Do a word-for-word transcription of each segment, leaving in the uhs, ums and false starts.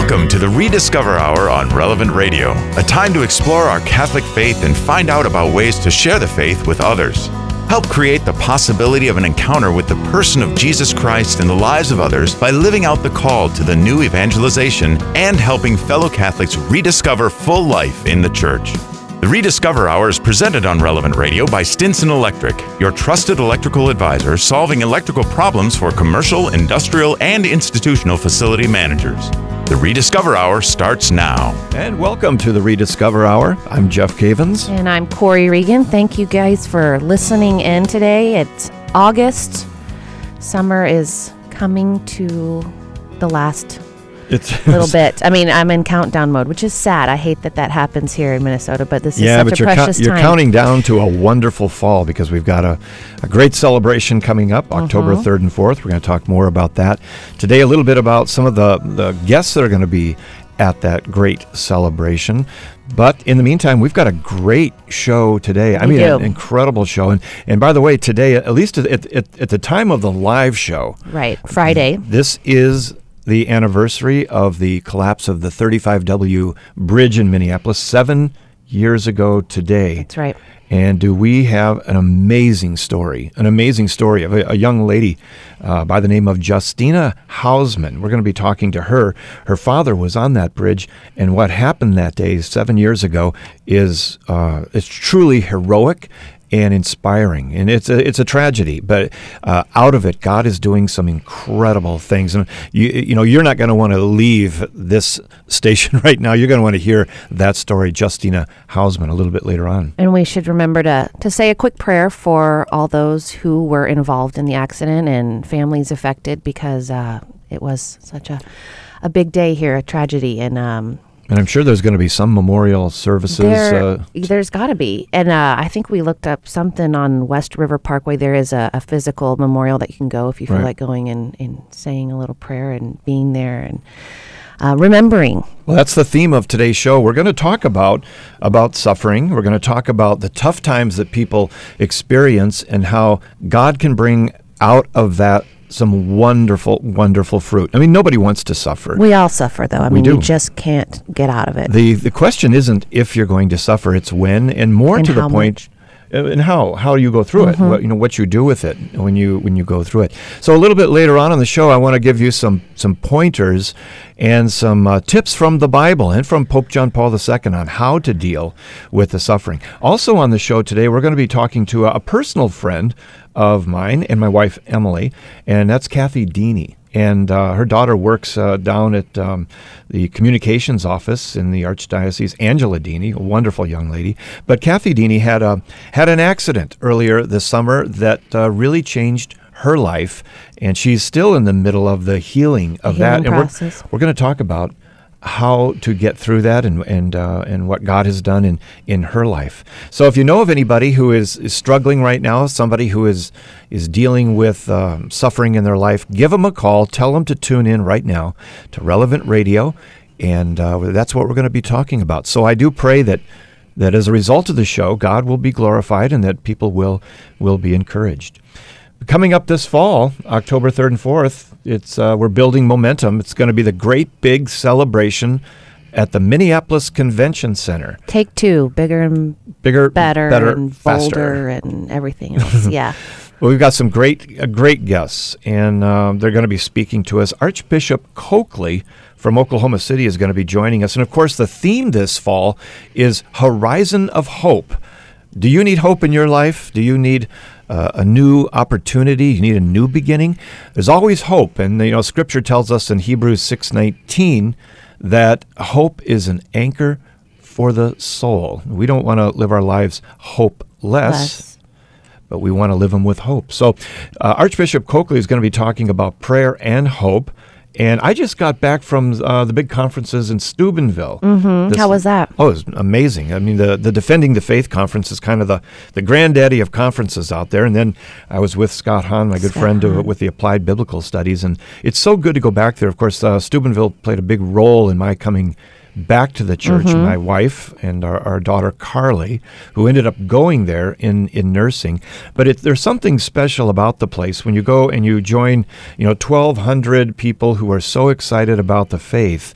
Welcome to the Rediscover Hour on Relevant Radio, a time to explore our Catholic faith and find out about ways to share the faith with others. Help create the possibility of an encounter with the person of Jesus Christ in the lives of others by living out the call to the new evangelization and helping fellow Catholics rediscover full life in the Church. The Rediscover Hour is presented on Relevant Radio by Stinson Electric, your trusted electrical advisor solving electrical problems for commercial, industrial, and institutional facility managers. The Rediscover Hour starts now. And welcome to the Rediscover Hour. I'm Jeff Cavens. And I'm Corey Regan. Thank you guys for listening in today. It's August. Summer is coming to the last It's little bit. I mean, I'm in countdown mode, which is sad. I hate that that happens here in Minnesota, but this is yeah, such but a you're precious co- you're time. counting down to a wonderful fall because we've got a, a great celebration coming up, October Mm-hmm. third and fourth. We're going to talk more about that. Today, a little bit about some of the, the guests that are going to be at that great celebration. But in the meantime, we've got a great show today. I We mean, do. an incredible show. And and by the way, today, at least at, at, at the time of the live show, Right, Friday. this is the anniversary of the collapse of the thirty-five W bridge in Minneapolis seven years ago today. That's right. And do we have an amazing story, an amazing story of a, a young lady uh, by the name of Justina Hausman. We're going to be talking to her. Her father was on that bridge, and what happened that day seven years ago is uh, it's truly heroic and inspiring, and it's a it's a tragedy, but uh, out of it, God is doing some incredible things. And you you know you're not going to want to leave this station right now. You're going to want to hear that story, Justina Hausman, a little bit later on. And we should remember to, to say a quick prayer for all those who were involved in the accident and families affected, because uh, it was such a, a big day here, a tragedy. And um, And I'm sure there's going to be some memorial services. There, uh, there's got to be. And uh, I think we looked up something on West River Parkway. There is a, a physical memorial that you can go if you feel Right. like going and, and saying a little prayer and being there and uh, remembering. Well, that's the theme of today's show. We're going to talk about about suffering. We're going to talk about the tough times that people experience and how God can bring out of that some wonderful, wonderful fruit. I mean, nobody wants to suffer. We all suffer, though. I We mean, do. you just can't get out of it. The the question isn't if you're going to suffer, it's when, and more And to the how point, uh, and how how you go through Mm-hmm. it. What, you know what you do with it when you when you go through it. So a little bit later on in the show, I want to give you some some pointers and some uh, tips from the Bible and from Pope John Paul the Second on how to deal with the suffering. Also on the show today, we're going to be talking to a, a personal friend of mine and my wife Emily, and that's Kathy Deeney. And uh, her daughter works uh, down at um, the communications office in the Archdiocese, Angela Deeney, a wonderful young lady. But Kathy Deeney had a had an accident earlier this summer that uh, really changed her life, and she's still in the middle of the healing of The that. healing And process. we're we're going to talk about how to get through that and and uh, and what God has done in, in her life. So if you know of anybody who is, is struggling right now, somebody who is is dealing with um, suffering in their life, give them a call. Tell them to tune in right now to Relevant Radio, and uh, that's what we're going to be talking about. So I do pray that that as a result of the show, God will be glorified and that people will will be encouraged. Coming up this fall, October third and fourth, it's uh, we're building momentum. It's going to be the great big celebration at the Minneapolis Convention Center. Take two, bigger and Bigger, better, better, and faster. bolder and everything else. Yeah. Well, we've got some great, uh, great guests, and um, they're going to be speaking to us. Archbishop Coakley from Oklahoma City is going to be joining us, and of course, the theme this fall is Horizon of Hope. Do you need hope in your life? Do you need uh, a new opportunity? You need a new beginning? There's always hope, and you know, Scripture tells us in Hebrews six nineteen that hope is an anchor for the soul. We don't want to live our lives hopeless, Less. but we want to live them with hope. So, uh, Archbishop Coakley is going to be talking about prayer and hope. And I just got back from uh, the big conferences in Steubenville. Mm-hmm. How was that? Oh, it was amazing. I mean, the, the Defending the Faith conference is kind of the, the granddaddy of conferences out there. And then I was with Scott Hahn, my good Scott friend, uh, Hahn. with the Applied Biblical Studies. And it's so good to go back there. Of course, uh, Steubenville played a big role in my coming back to the church. Mm-hmm. My wife and our, our daughter Carly, who ended up going there in, in nursing. But it, there's something special about the place when you go and you join, you know, twelve hundred people who are so excited about the faith.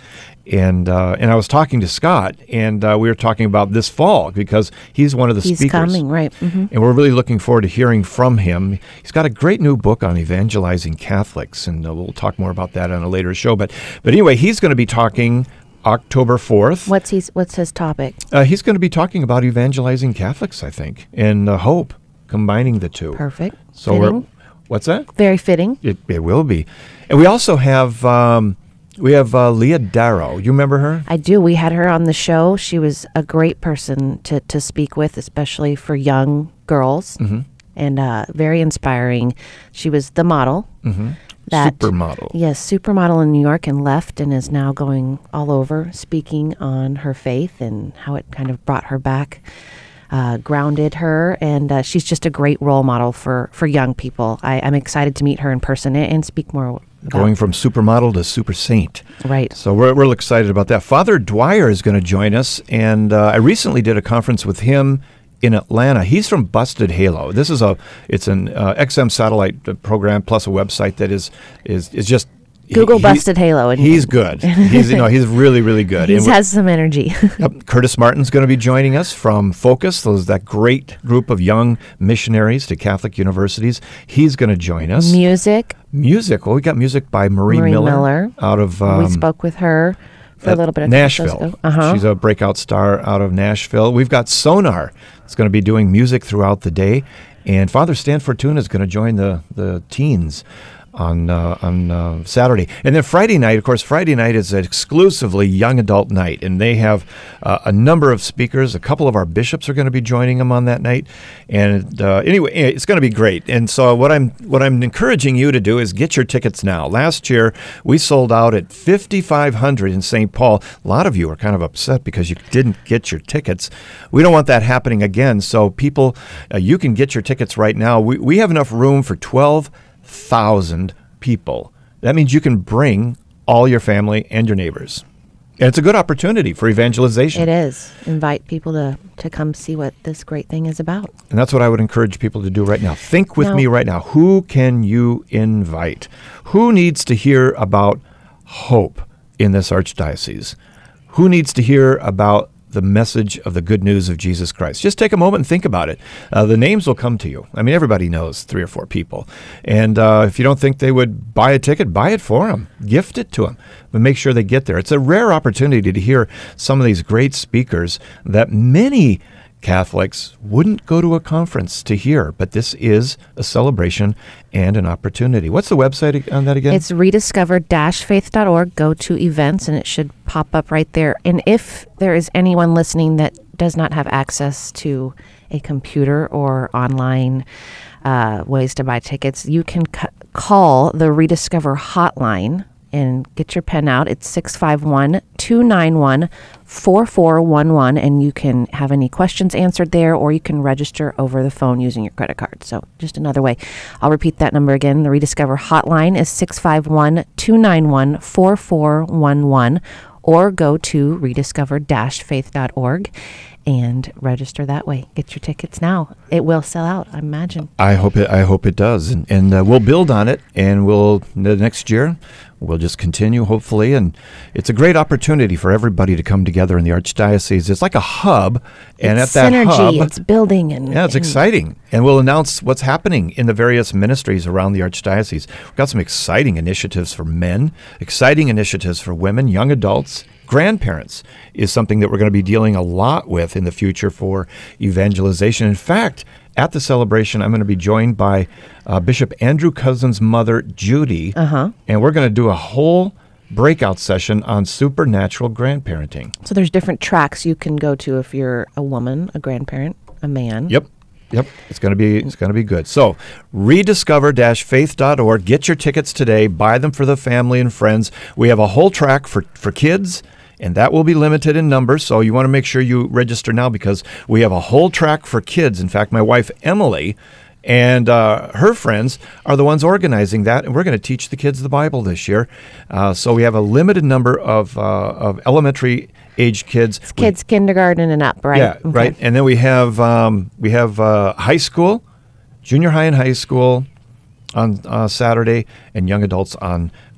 And uh, and I was talking to Scott, and uh, we were talking about this fall because he's one of the He's speakers. coming, right. Mm-hmm. And we're really looking forward to hearing from him. He's got a great new book on evangelizing Catholics, and uh, we'll talk more about that on a later show. But but anyway, he's going to be talking October fourth. What's he's, what's his topic? Uh, he's going to be talking about evangelizing Catholics, I think, and uh, hope, combining the two. Perfect. So Fitting. we're, what's that? Very fitting. It, it will be. And we also have... Um, We have uh, Leah Darrow. You remember her? I do. We had her on the show. She was a great person to, to speak with, especially for young girls, Mm-hmm. and uh, very inspiring. She was the model. Mm-hmm. That, Supermodel. Yes, supermodel in New York, and left and is now going all over speaking on her faith and how it kind of brought her back, uh, grounded her. And uh, she's just a great role model for, for young people. I, I'm excited to meet her in person and, and speak more about Going from supermodel to super saint. Right. So we're real excited about that. Father Dwyer is going to join us, and uh, I recently did a conference with him in Atlanta. He's from Busted Halo. This is a it's an uh, X M satellite program plus a website that is is is just Google he, Busted Halo. And he's good. He's you know he's really really good. He And has some energy. Yep. Curtis Martin's going to be joining us from Focus. Those that great group of young missionaries to Catholic universities. He's going to join us. Music. Music. Well, we got music by Marie, Marie Miller, Miller. out of um, we spoke with her for a little bit of Nashville. Uh-huh. She's a breakout star out of Nashville. We've got Sonar. It's going to be doing music throughout the day, and Father Stan Fortuna is going to join the the teens on uh, on uh, Saturday. And then Friday night, of course, Friday night is an exclusively young adult night, and they have uh, a number of speakers. A couple of our bishops are going to be joining them on that night. And uh, anyway, it's going to be great. And so what I'm what I'm encouraging you to do is get your tickets now. Last year, we sold out at fifty-five hundred in Saint Paul. A lot of you are kind of upset because you didn't get your tickets. We don't want that happening again. So people, uh, you can get your tickets right now. We, we have enough room for twelve thousand people. That means you can bring all your family and your neighbors. And it's a good opportunity for evangelization. It is. Invite people to, to come see what this great thing is about. And that's what I would encourage people to do right now. Think with Now- me right now. Who can you invite? Who needs to hear about hope in this archdiocese? Who needs to hear about the message of the good news of Jesus Christ? Just take a moment and think about it. Uh, the names will come to you. I mean, everybody knows three or four people. And uh, if you don't think they would buy a ticket, buy it for them. Gift it to them. But make sure they get there. It's a rare opportunity to hear some of these great speakers that many Catholics wouldn't go to a conference to hear, but this is a celebration and an opportunity. What's the website on that again? It's rediscover dash faith dot org. Go to events, and it should pop up right there. And if there is anyone listening that does not have access to a computer or online uh, ways to buy tickets, you can c- call the Rediscover hotline and get your pen out. It's six five one, two nine one, four four one one, and you can have any questions answered there, or you can register over the phone using your credit card. So just another way. I'll repeat that number again. The Rediscover hotline is six five one, two nine one, four four one one, or go to rediscover dash faith dot org and register that way. Get your tickets now. It will sell out, I imagine. I hope it. I hope it does, and and uh, we'll build on it, and we'll the next year we'll just continue, hopefully. And it's a great opportunity for everybody to come together in the archdiocese. It's like a hub, and It's at that synergy, hub, it's building, and yeah, it's and exciting. And we'll announce what's happening in the various ministries around the archdiocese. We've got some exciting initiatives for men, exciting initiatives for women, young adults. Grandparents is something that we're going to be dealing a lot with in the future for evangelization. In fact, at the celebration, I'm going to be joined by uh, Bishop Andrew Cousin's mother, Judy, Uh-huh. and we're going to do a whole breakout session on supernatural grandparenting. So there's different tracks you can go to if you're a woman, a grandparent, a man. Yep. Yep, it's going to be it's going to be good. So, rediscover dash faith dot org. Get your tickets today. Buy them for the family and friends. We have a whole track for, for kids, and that will be limited in number. So you want to make sure you register now because we have a whole track for kids. In fact, my wife Emily and uh, her friends are the ones organizing that, and we're going to teach the kids the Bible this year. Uh, so we have a limited number of uh, of elementary age kids. It's kids kindergarten and up, right? Yeah, Okay. right. And then we have um, we have uh, high school, junior high and high school on uh, Saturday, and young adults on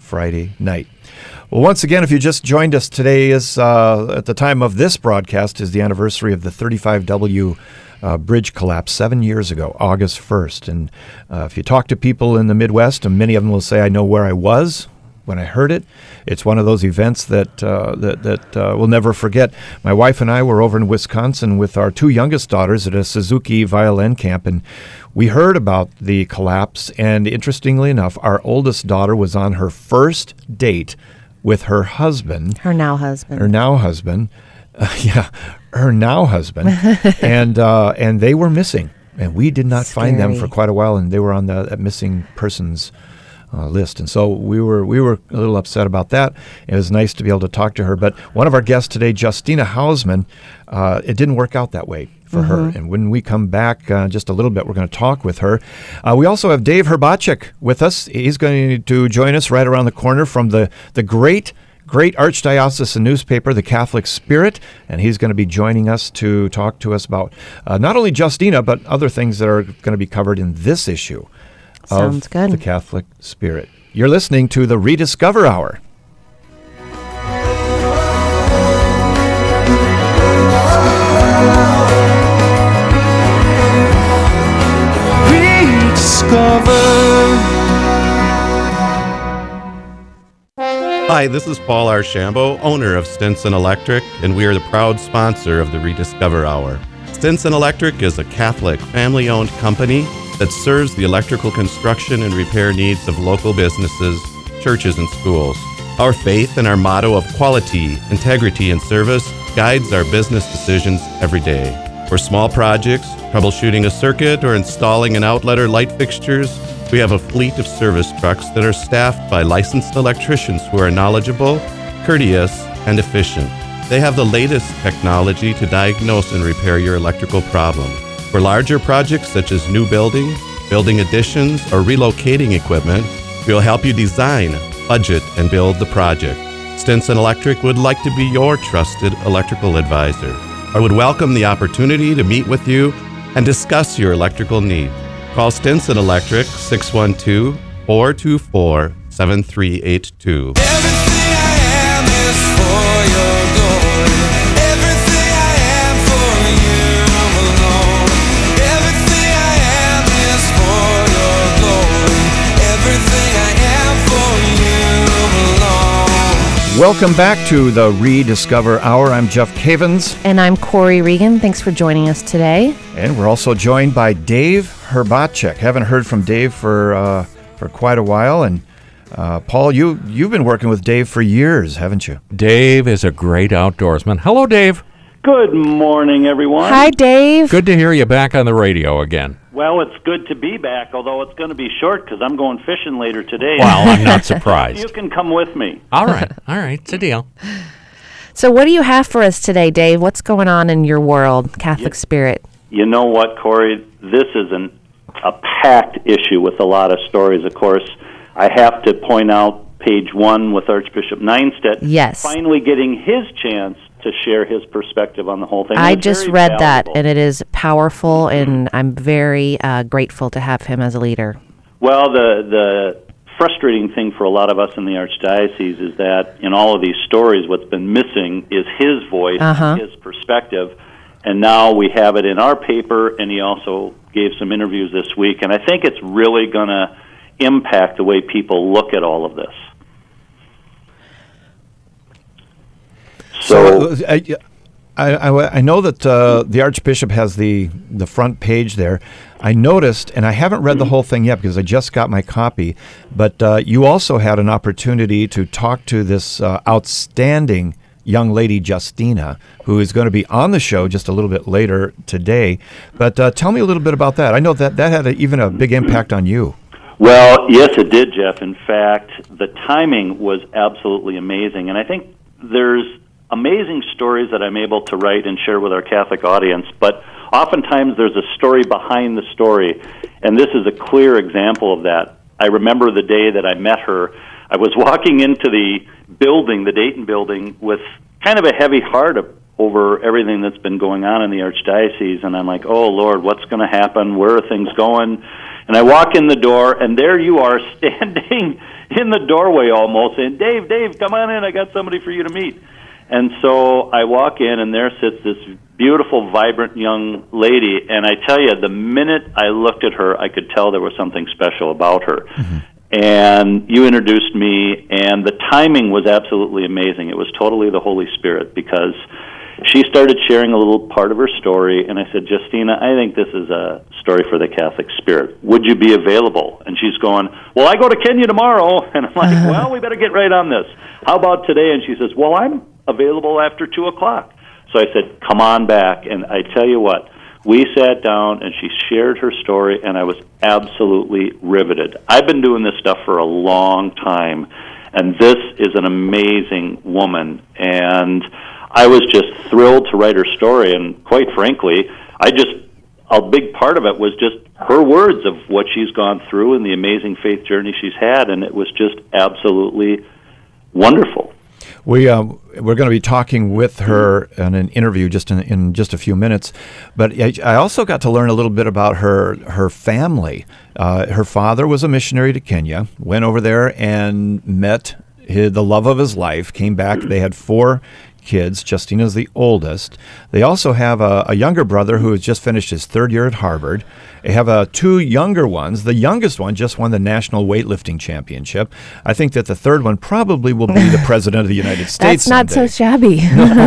Friday night. Well, once again, if you just joined us, today is, uh, at the time of this broadcast, is the anniversary of the thirty-five W uh, bridge collapse seven years ago, August first. And uh, if you talk to people in the Midwest, and many of them will say, I know where I was when I heard it. It's one of those events that uh, that, that uh, we'll never forget. My wife and I were over in Wisconsin with our two youngest daughters at a Suzuki violin camp, and we heard about the collapse. And interestingly enough, our oldest daughter was on her first date with her husband. Her now husband. Her now husband. Uh, yeah, her now husband. and uh, and they were missing. And we did not Scary. find them for quite a while, and they were on the that missing persons uh, list. And so we were we were a little upset about that. It was nice to be able to talk to her. But one of our guests today, Justina Hausman, uh, it didn't work out that way for mm-hmm. her. And when we come back uh, just a little bit, we're going to talk with her. Uh, we also have Dave Herbacek with us. He's going to join us right around the corner from the, the great, great Archdiocesan newspaper, The Catholic Spirit. And he's going to be joining us to talk to us about uh, not only Justina, but other things that are going to be covered in this issue Sounds of good. The Catholic Spirit. You're listening to the Rediscover Hour. Hi, this is Paul Archambault, owner of Stinson Electric, and we are the proud sponsor of the Rediscover Hour. Stinson Electric is a Catholic, family-owned company that serves the electrical construction and repair needs of local businesses, churches, and schools. Our faith and our motto of quality, integrity, and service guides our business decisions every day. For small projects, troubleshooting a circuit, or installing an outlet or light fixtures, we have a fleet of service trucks that are staffed by licensed electricians who are knowledgeable, courteous, and efficient. They have the latest technology to diagnose and repair your electrical problem. For larger projects such as new building, building additions, or relocating equipment, we'll help you design, budget, and build the project. Stinson Electric would like to be your trusted electrical advisor. I would welcome the opportunity to meet with you and discuss your electrical needs. Call Stinson Electric six one two, four two four, seven three eight two. Everything I am is for your glory. Everything I am for you alone. Everything I am is for your glory. Everything I am for you alone. Welcome back to the Rediscover Hour. I'm Jeff Cavins. And I'm Corey Regan. Thanks for joining us today. And we're also joined by Dave Herbacek. Haven't heard from Dave for uh, for quite a while. And uh, Paul, you, you've been working with Dave for years, haven't you? Dave is a great outdoorsman. Hello, Dave. Good morning, everyone. Hi, Dave. Good to hear you back on the radio again. Well, it's good to be back, although it's going to be short because I'm going fishing later today. Well, I'm not surprised. You can come with me. All right. All right. It's a deal. So what do you have for us today, Dave? What's going on in your world, Catholic Yeah. Spirit? You know what, Corey? This is an, a packed issue with a lot of stories, of course. I have to point out page one with Archbishop Nienstedt. Yes. Finally getting his chance to share his perspective on the whole thing. I It's just very read that, valuable. and it is powerful, and I'm very uh, grateful to have him as a leader. Well, the the frustrating thing for a lot of us in the Archdiocese is that in all of these stories, what's been missing is his voice, Uh-huh. his perspective, and now we have it in our paper, and he also gave some interviews this week, and I think it's really going to impact the way people look at all of this. So, So, uh, I, I, I know that uh, the Archbishop has the, the front page there. I noticed, and I haven't read the whole thing yet because I just got my copy, but uh, you also had an opportunity to talk to this uh, outstanding young lady, Justina, who is going to be on the show just a little bit later today. But uh, tell me a little bit about that. I know that that had a, even a big impact on you. well, yes, it did, Jeff. In fact, the timing was absolutely amazing, and I think there's amazing stories that I'm able to write and share with our Catholic audience, but oftentimes there's a story behind the story, and this is a clear example of that. I remember the day that I met her. I was walking into the building, the Dayton building, with kind of a heavy heart over everything that's been going on in the Archdiocese, and I'm like, oh, Lord, what's going to happen? Where are things going? And I walk in the door, and there you are standing in the doorway almost, saying, Dave, Dave, come on in. I got somebody for you to meet. And so I walk in, and there sits this beautiful, vibrant young lady, and I tell you, the minute I looked at her, I could tell there was something special about her. Mm-hmm. And you introduced me, and the timing was absolutely amazing. It was totally the Holy Spirit, because she started sharing a little part of her story, and I said, Justina, I think this is a story for the Catholic spirit. Would you be available? And she's going, well, I go to Kenya tomorrow. And I'm like, well, we better get right on this. How about today? And she says, well, I'm available after two o'clock. So I said, come on back. And I tell you what, we sat down, and she shared her story, and I was absolutely riveted. I've been doing this stuff for a long time, and this is an amazing woman. And I was just thrilled to write her story, and quite frankly, I just, a big part of it was just her words of what she's gone through and the amazing faith journey she's had, and it was just absolutely wonderful. We uh, we're going to be talking with her in an interview just in, in just a few minutes, but I, I also got to learn a little bit about her her family. Uh, her father was a missionary to Kenya, went over there and met his, the love of his life, came back. They had four kids. Justina's the oldest. They also have a, a younger brother who has just finished his third year at Harvard. They have uh, two younger ones. The youngest one just won the National Weightlifting Championship. I think that the third one probably will be the President of the United States That's not someday. so shabby.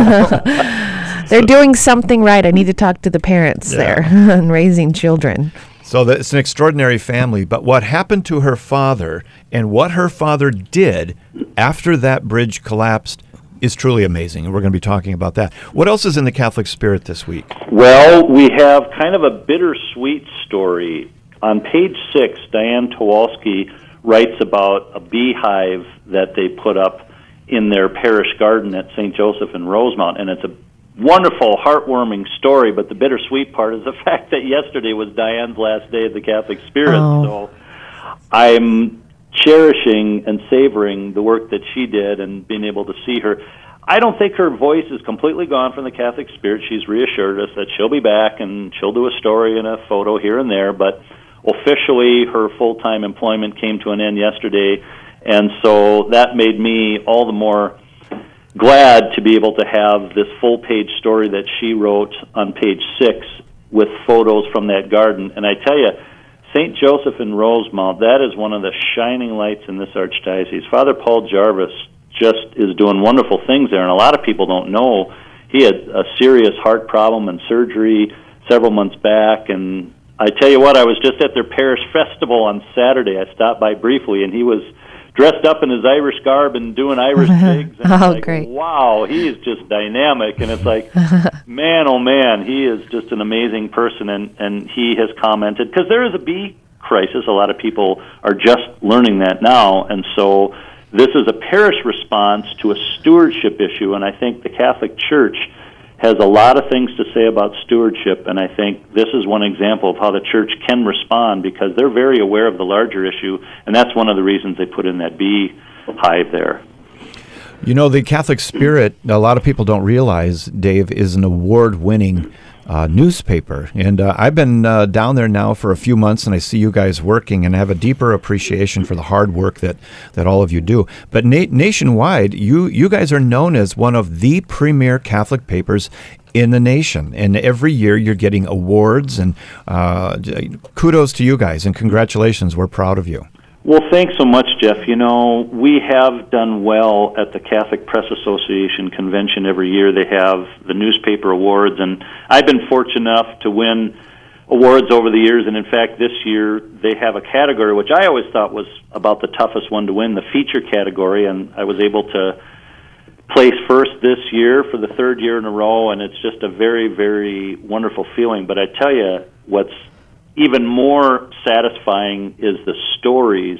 They're doing something right. I need to talk to the parents Yeah. there on raising children. So that it's an extraordinary family. But what happened to her father and what her father did after that bridge collapsed is truly amazing, and we're going to be talking about that. What else is in the Catholic spirit this week? Well, we have kind of a bittersweet story. On page six, Diane Towalski writes about a beehive that they put up in their parish garden at Saint Joseph in Rosemount, and it's a wonderful, heartwarming story, but the bittersweet part is the fact that yesterday was Diane's last day of the Catholic spirit, Oh. so I'm cherishing and savoring the work that she did and being able to see her. I don't think her voice is completely gone from the Catholic spirit. She's reassured us that she'll be back and she'll do a story and a photo here and there, but officially her full-time employment came to an end yesterday, and so that made me all the more glad to be able to have this full-page story that she wrote on page six with photos from that garden. And I tell you, Saint Joseph in Rosemount, that is one of the shining lights in this archdiocese. Father Paul Jarvis just is doing wonderful things there, and a lot of people don't know. He had a serious heart problem and surgery several months back, and I tell you what, I was just at their parish festival on Saturday. I stopped by briefly, and he was dressed up in his Irish garb and doing Irish jigs. And Oh, it's like, great. wow, he is just dynamic, and it's like, man, oh man, he is just an amazing person, and, and he has commented, because there is a bee crisis. A lot of people are just learning that now, and so this is a parish response to a stewardship issue, and I think the Catholic Church has a lot of things to say about stewardship, and I think this is one example of how the Church can respond, because they're very aware of the larger issue, and that's one of the reasons they put in that bee hive there. You know, the Catholic Spirit, a lot of people don't realize, Dave, is an award-winning uh, newspaper. And uh, I've been uh, down there now for a few months, and I see you guys working and have a deeper appreciation for the hard work that, that all of you do. But na- nationwide, you, you guys are known as one of the premier Catholic papers in the nation. And every year you're getting awards, and uh, kudos to you guys, and congratulations. We're proud of you. Well, thanks so much, Jeff. You know, we have done well at the Catholic Press Association convention every year. They have the newspaper awards, and I've been fortunate enough to win awards over the years, and in fact, this year they have a category which I always thought was about the toughest one to win, the feature category, and I was able to place first this year for the third year in a row, and it's just a very, very wonderful feeling. But I tell you, what's even more satisfying is the stories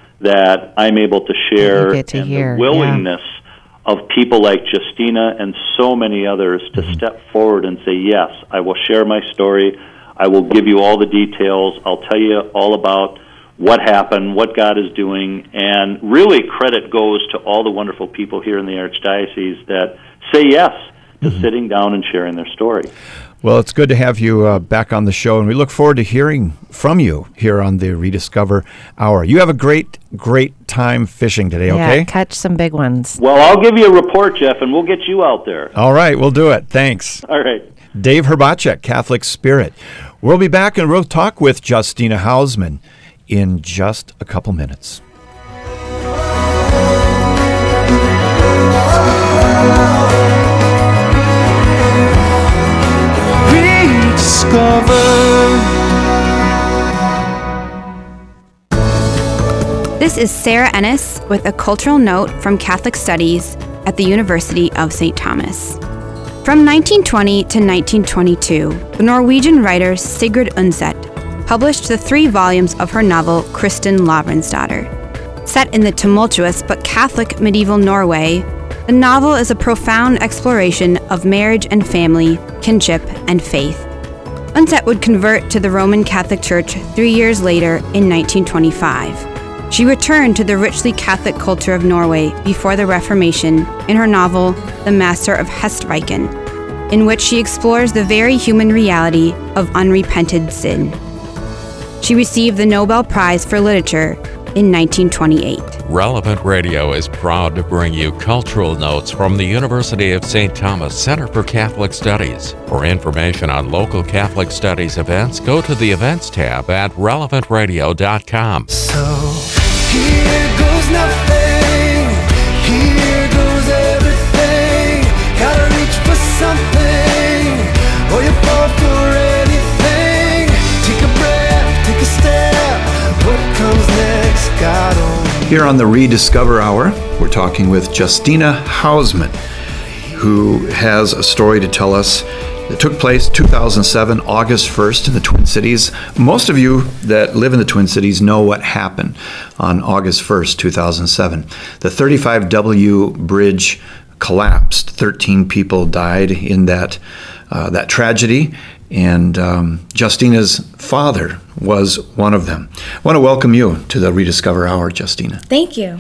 that I'm able to share, You get to and hear, the willingness of people like Justina and so many others to Mm-hmm. step forward and say, yes, I will share my story, I will give you all the details, I'll tell you all about what happened, what God is doing, and really credit goes to all the wonderful people here in the Archdiocese that say yes just sitting down and sharing their story. Well, it's good to have you uh, back on the show, and we look forward to hearing from you here on the Rediscover Hour. You have a great, great time fishing today, Yeah, okay? catch some big ones. Well, I'll give you a report, Jeff, and we'll get you out there. All right, we'll do it. Thanks. All right. Dave Herbacek, Catholic Spirit. We'll be back and we'll talk with Justina Hausman in just a couple minutes. This is Sarah Ennis with a cultural note from Catholic Studies at the University of Saint Thomas. From nineteen twenty to nineteen twenty-two, the Norwegian writer Sigrid Undset published the three volumes of her novel Kristin Lavransdatter. Set in the tumultuous but Catholic medieval Norway, the novel is a profound exploration of marriage and family, kinship, and faith. Undset would convert to the Roman Catholic Church three years later in nineteen twenty-five. She returned to the richly Catholic culture of Norway before the Reformation in her novel The Master of Hestviken, in which she explores the very human reality of unrepented sin. She received the Nobel Prize for Literature in nineteen twenty-eight. Relevant Radio is proud to bring you cultural notes from the University of Saint Thomas Center for Catholic Studies. For information on local Catholic Studies events, go to the Events tab at relevant radio dot com. So here goes nothing, here goes everything. Gotta reach for something, or you fall for anything. Take a breath, take a step. What comes next, God only. Here on the Rediscover Hour, we're talking with Justina Hausman, who has a story to tell us that took place two thousand seven, August first in the Twin Cities. Most of you that live in the Twin Cities know what happened on August first, two thousand seven. The thirty-five W bridge collapsed. thirteen people died in that uh, that tragedy, and um, Justina's father was one of them. I want to welcome you to the Rediscover Hour, Justina. Thank you.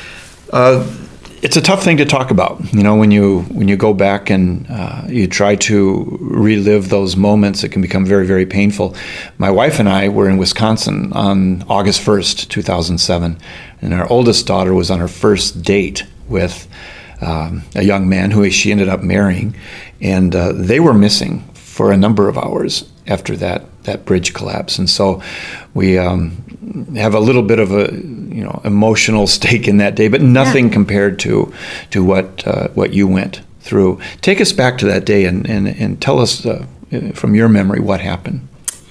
Uh, it's a tough thing to talk about, you know, when you when you go back and uh, you try to relive those moments. It can become very, very painful. My wife and I were in Wisconsin on August first, two thousand seven, and our oldest daughter was on her first date with um, a young man who she ended up marrying, and uh, they were missing for a number of hours after that that bridge collapse. And so we um, have a little bit of a you know emotional stake in that day, but nothing yeah. compared to to what uh, what you went through. Take us back to that day and and, and tell us uh, from your memory what happened.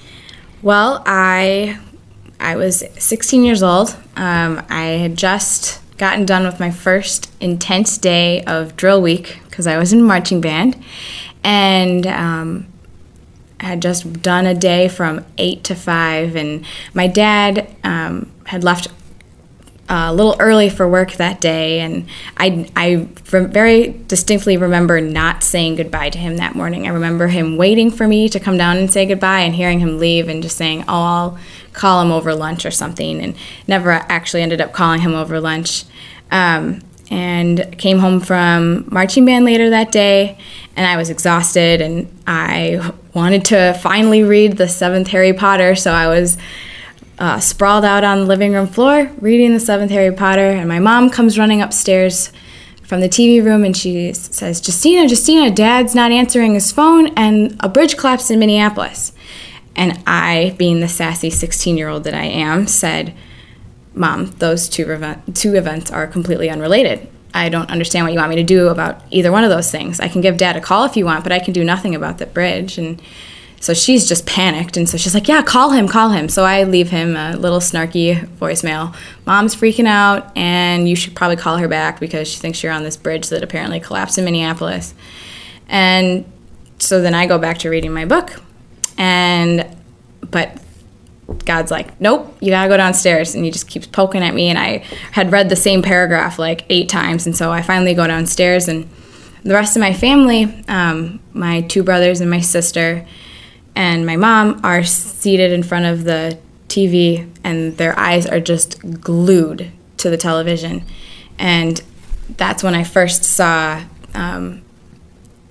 Well, I I was sixteen years old. Um, I had just gotten done with my first intense day of drill week because I was in marching band, and um, I had just done a day from eight to five, and my dad um, had left a little early for work that day, and I, I very distinctly remember not saying goodbye to him that morning. I remember him waiting for me to come down and say goodbye and hearing him leave and just saying, oh, I'll call him over lunch or something, and never actually ended up calling him over lunch. Um, and came home from marching band later that day, and I was exhausted, and I wanted to finally read the seventh Harry Potter, so I was uh, sprawled out on the living room floor reading the seventh Harry Potter, and my mom comes running upstairs from the T V room, and she says, Justina, Justina, Dad's not answering his phone, and a bridge collapsed in Minneapolis. And I, being the sassy sixteen-year-old that I am, said, Mom, those two, rev- two events are completely unrelated. I don't understand what you want me to do about either one of those things. I can give Dad a call if you want, but I can do nothing about the bridge. And so she's just panicked, and so she's like, yeah, call him, call him. So I leave him a little snarky voicemail. Mom's freaking out, and you should probably call her back because she thinks you're on this bridge that apparently collapsed in Minneapolis. And so then I go back to reading my book, and but God's like, nope, you gotta go downstairs, and he just keeps poking at me, and I had read the same paragraph like eight times, and so I finally go downstairs, and the rest of my family, um, my two brothers and my sister and my mom are seated in front of the T V, and their eyes are just glued to the television, and that's when I first saw um,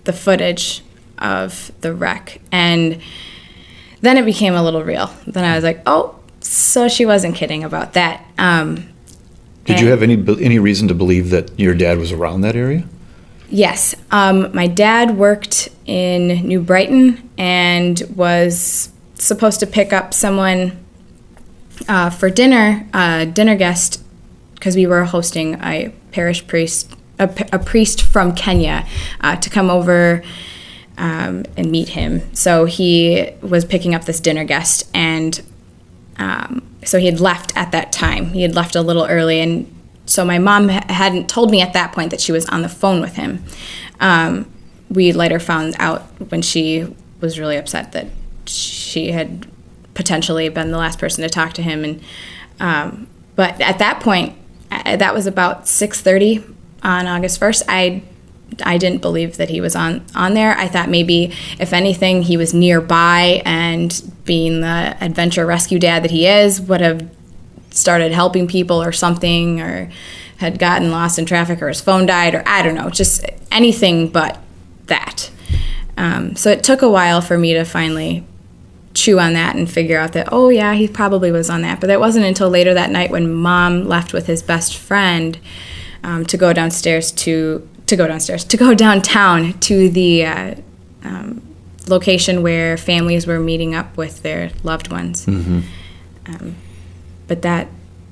the footage of the wreck. And then it became a little real. Then I was like, oh, so she wasn't kidding about that. Um, Did you have any any reason to believe that your dad was around that area? Yes. Um, my dad worked in New Brighton and was supposed to pick up someone uh, for dinner, a dinner guest, because we were hosting a parish priest, a, a priest from Kenya, uh, to come over um, and meet him. So he was picking up this dinner guest, and um, so he had left at that time. He had left a little early, and so my mom ha- hadn't told me at that point that she was on the phone with him. Um, we later found out when she was really upset that she had potentially been the last person to talk to him. And um, but at that point, I, that was about six thirty on August first. I I didn't believe that he was on, on there. I thought maybe, if anything, he was nearby and, being the adventure rescue dad that he is, would have started helping people or something, or had gotten lost in traffic, or his phone died, or I don't know, just anything but that. Um, so it took a while for me to finally chew on that and figure out that, oh yeah, he probably was on that. But that wasn't until later that night when Mom left with his best friend um, to go downstairs to to go downstairs to go downtown to the uh, um, location where families were meeting up with their loved ones. Mm-hmm. Um, but that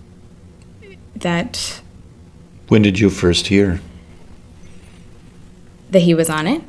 that When did you first hear? that he was on it.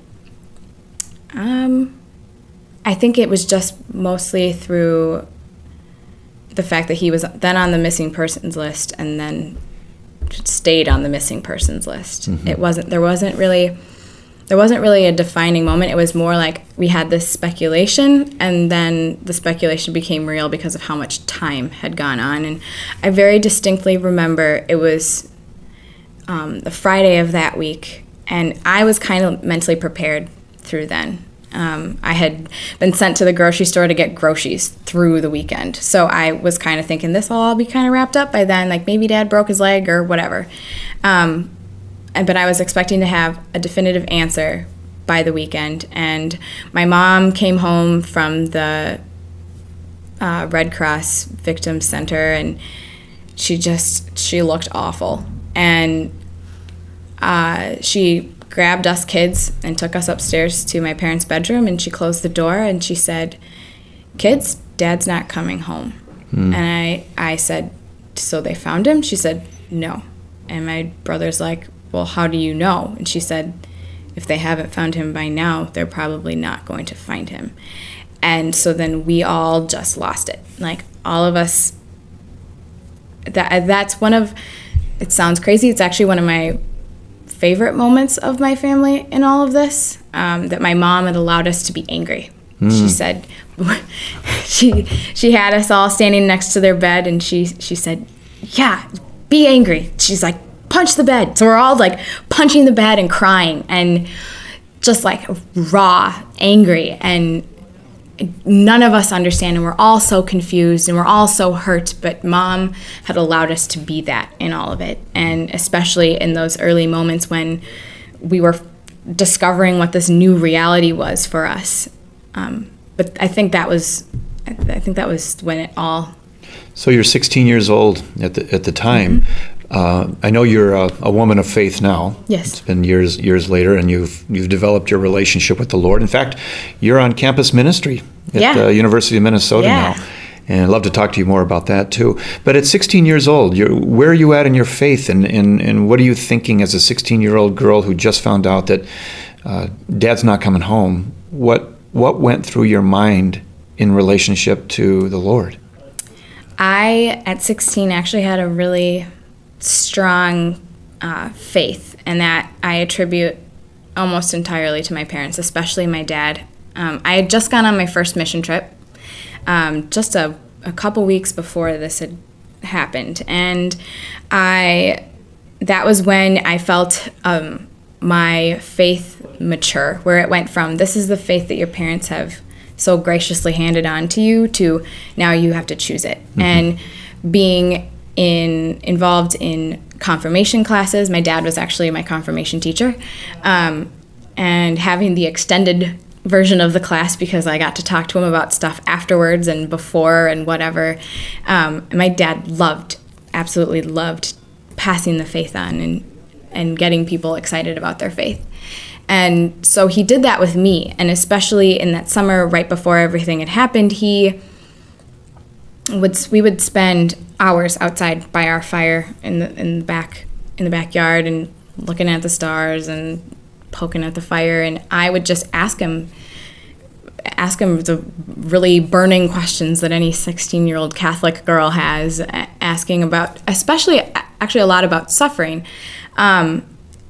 Um, I think it was just mostly through the fact that he was then on the missing persons list and then stayed on the missing persons list. Mm-hmm. It wasn't there wasn't really there wasn't really a defining moment. It was more like we had this speculation, and then the speculation became real because of how much time had gone on. And I very distinctly remember it was um, the Friday of that week, and I was kind of mentally prepared through then. Um, I had been sent to the grocery store to get groceries through the weekend. So I was kind of thinking this will all be kind of wrapped up by then, like maybe Dad broke his leg or whatever. Um, and, but I was expecting to have a definitive answer by the weekend. And my mom came home from the uh, Red Cross Victim Center, and she just, she looked awful. And uh, she grabbed us kids and took us upstairs to my parents' bedroom, and she closed the door and she said, "Kids, Dad's not coming home." Mm. And I, I said, "So they found him?" She said, "No." And my brother's like, "Well, how do you know?" And she said, "If they haven't found him by now, they're probably not going to find him." And so then we all just lost it. Like, all of us, that that's one of, it sounds crazy, it's actually one of my favorite moments of my family in all of this, um, that my mom had allowed us to be angry. Mm. She said, she she had us all standing next to their bed, and she she said, "Yeah, be angry." She's like, "Punch the bed." So we're all like punching the bed and crying and just like raw angry, and none of us understand, and we're all so confused and we're all so hurt, but Mom had allowed us to be that in all of it, and especially in those early moments when we were discovering what this new reality was for us. Um, but I think that was, I think that was when it all. So you're sixteen years old at the at the time. Mm-hmm. Uh, I know you're a, a woman of faith now. Yes. It's been years years later, and you've you've developed your relationship with the Lord. In fact, you're on campus ministry at yeah. the University of Minnesota yeah. now. And I'd love to talk to you more about that too. But at sixteen years old, you're, where are you at in your faith, and, and, and what are you thinking as a sixteen-year-old girl who just found out that uh, Dad's not coming home? What what went through your mind in relationship to the Lord? I, at sixteen, actually had a really strong uh, faith, and that I attribute almost entirely to my parents, especially my dad. Um, I had just gone on my first mission trip, um, just a, a couple weeks before this had happened, and I that was when I felt um, my faith mature, where it went from, this is the faith that your parents have so graciously handed on to you, to now you have to choose it. Mm-hmm. And being in involved in confirmation classes. My dad was actually my confirmation teacher. Um, and having the extended version of the class because I got to talk to him about stuff afterwards and before and whatever. Um, my dad loved, absolutely loved passing the faith on and, and getting people excited about their faith. And so he did that with me, and especially in that summer right before everything had happened, he would we would spend hours outside by our fire in the in the back in the backyard and looking at the stars and poking at the fire, and I would just ask him ask him the really burning questions that any sixteen-year-old Catholic girl has, asking about, especially actually a lot about suffering, um,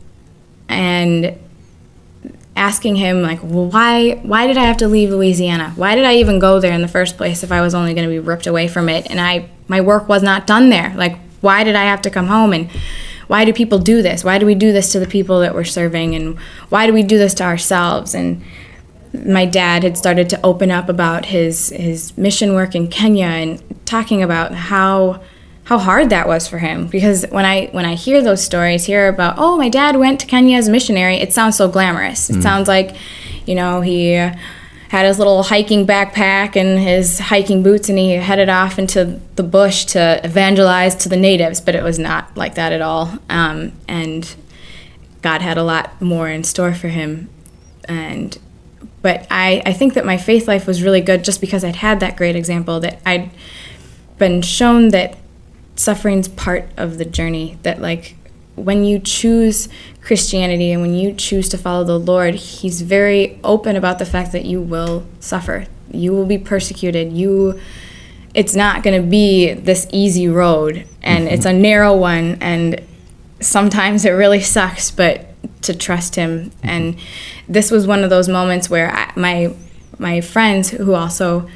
and asking him, like, well, why why did I have to leave Louisiana? Why did I even go there in the first place if I was only going to be ripped away from it? And I my work was not done there. Like, why did I have to come home? And why do people do this? Why do we do this to the people that we're serving? And why do we do this to ourselves? And my dad had started to open up about his his mission work in Kenya and talking about how how hard that was for him, because when I when I hear those stories, hear about, oh, my dad went to Kenya as a missionary, it sounds so glamorous. It mm. sounds like, you know, he had his little hiking backpack and his hiking boots and he headed off into the bush to evangelize to the natives, but it was not like that at all. Um, and God had a lot more in store for him. And but I, I think that my faith life was really good just because I'd had that great example, that I'd been shown that suffering's part of the journey, that like when you choose Christianity and when you choose to follow the Lord, he's very open about the fact that you will suffer, you will be persecuted, you it's not going to be this easy road, and mm-hmm. it's a narrow one, and sometimes it really sucks, but to trust him. And this was one of those moments where I, my my friends who also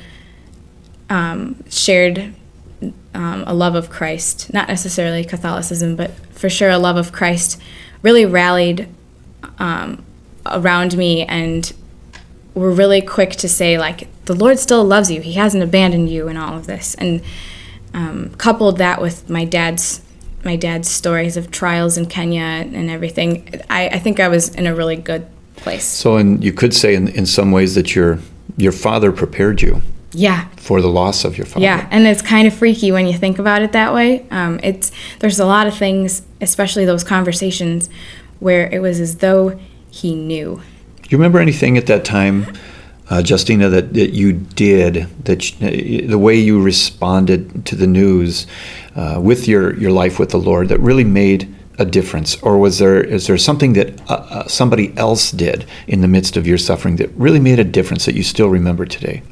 um, shared Um, a love of Christ, not necessarily Catholicism, but for sure a love of Christ, really rallied um, around me and were really quick to say, like, the Lord still loves you. He hasn't abandoned you in all of this. And um, coupled that with my dad's my dad's stories of trials in Kenya and everything, I, I think I was in a really good place. So, and you could say in, in some ways that your your father prepared you. Yeah. For the loss of your father. Yeah, and it's kind of freaky when you think about it that way. Um, it's there's a lot of things, especially those conversations, where it was as though he knew. Do you remember anything at that time, uh, Justina, that, that you did, that you, the way you responded to the news uh, with your, your life with the Lord, that really made a difference? Or was there is there something that uh, uh, somebody else did in the midst of your suffering that really made a difference that you still remember today?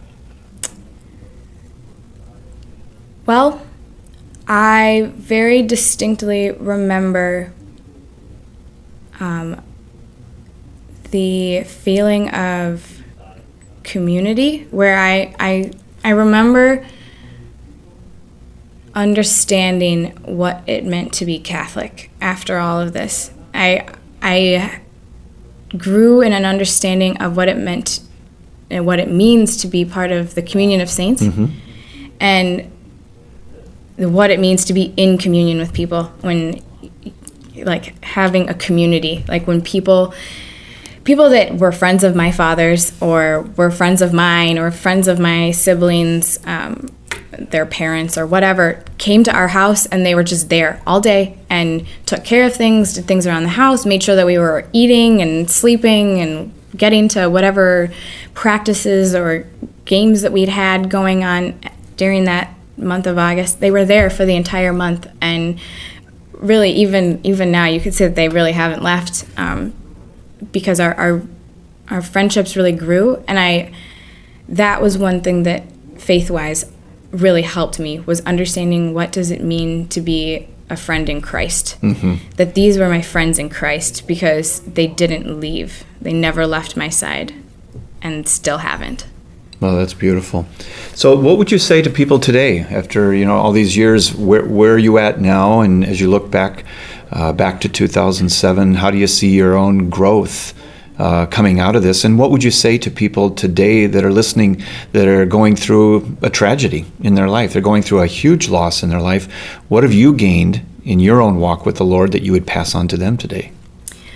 Well, I very distinctly remember um, the feeling of community, where I, I, I remember understanding what it meant to be Catholic after all of this. I, I grew in an understanding of what it meant and what it means to be part of the Communion of Saints. Mm-hmm. And what it means to be in communion with people, when like having a community, like when people people that were friends of my father's or were friends of mine or friends of my siblings, um, their parents or whatever, came to our house and they were just there all day and took care of things, did things around the house, made sure that we were eating and sleeping and getting to whatever practices or games that we'd had going on during that month of August. They were there for the entire month, and really even even now you could say that they really haven't left, um, because our, our our friendships really grew. And I that was one thing that faith-wise really helped me, was understanding what does it mean to be a friend in Christ. Mm-hmm. That these were my friends in Christ because they didn't leave. They never left my side and still haven't. Well, that's beautiful. So what would you say to people today after, you know, all these years? Where, where are you at now? And as you look back, uh, back to two thousand seven, how do you see your own growth uh, coming out of this? And what would you say to people today that are listening, that are going through a tragedy in their life? They're going through a huge loss in their life. What have you gained in your own walk with the Lord that you would pass on to them today?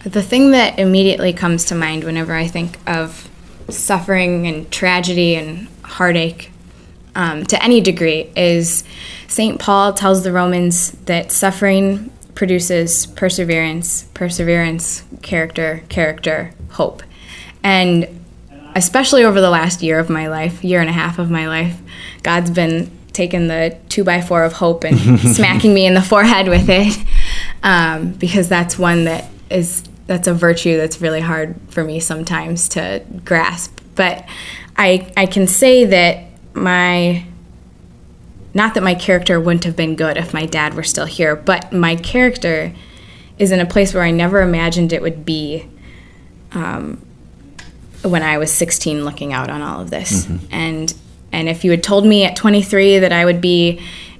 The thing that immediately comes to mind whenever I think of suffering and tragedy and heartache um, to any degree is Saint Paul tells the Romans that suffering produces perseverance, perseverance, character, character, hope. And especially over the last year of my life, year and a half of my life, God's been taking the two by four of hope and smacking me in the forehead with it, um, because that's one that is that's a virtue that's really hard for me sometimes to grasp. But I I can say that my, not that my character wouldn't have been good if my dad were still here, but my character is in a place where I never imagined it would be um, when I was sixteen looking out on all of this. Mm-hmm. And and if you had told me at twenty-three that I would be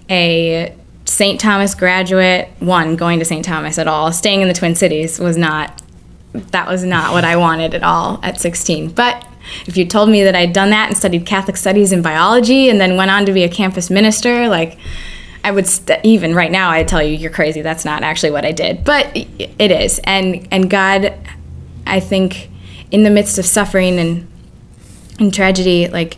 a Saint Thomas graduate, one, going to Saint Thomas at all, staying in the Twin Cities was not, that was not what I wanted at all at sixteen. But if you told me that I'd done that and studied Catholic studies and biology and then went on to be a campus minister, like, I would, st- even right now, I'd tell you, you're crazy. That's not actually what I did. But it is. And and God, I think, in the midst of suffering and and tragedy, like,